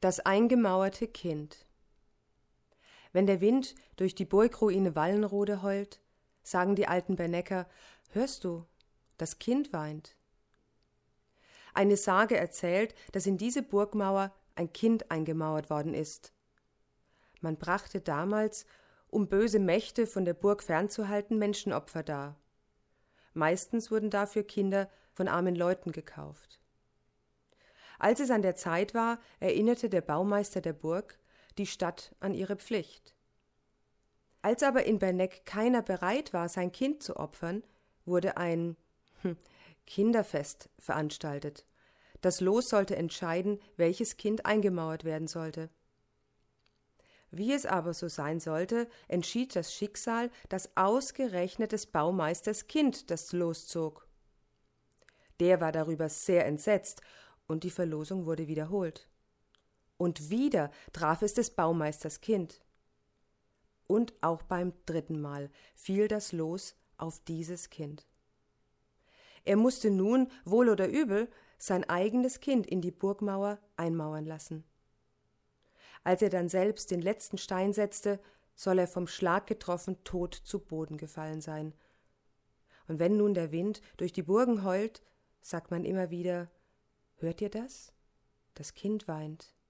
Das eingemauerte Kind. Wenn der Wind durch die Burgruine Wallenrode heult, sagen die alten Bernecker: Hörst du, das Kind weint. Eine Sage erzählt, dass in diese Burgmauer ein Kind eingemauert worden ist. Man brachte damals, um böse Mächte von der Burg fernzuhalten, Menschenopfer dar. Meistens wurden dafür Kinder von armen Leuten gekauft. Als es an der Zeit war, erinnerte der Baumeister der Burg die Stadt an ihre Pflicht. Als aber in Berneck keiner bereit war, sein Kind zu opfern, wurde ein Kinderfest veranstaltet. Das Los sollte entscheiden, welches Kind eingemauert werden sollte. Wie es aber so sein sollte, entschied das Schicksal, dass ausgerechnet des Baumeisters Kind das Los zog. Der war darüber sehr entsetzt, und die Verlosung wurde wiederholt. Und wieder traf es des Baumeisters Kind. Und auch beim dritten Mal fiel das Los auf dieses Kind. Er musste nun, wohl oder übel, sein eigenes Kind in die Burgmauer einmauern lassen. Als er dann selbst den letzten Stein setzte, soll er vom Schlag getroffen tot zu Boden gefallen sein. Und wenn nun der Wind durch die Burgen heult, sagt man immer wieder: Hört ihr das? Das Kind weint.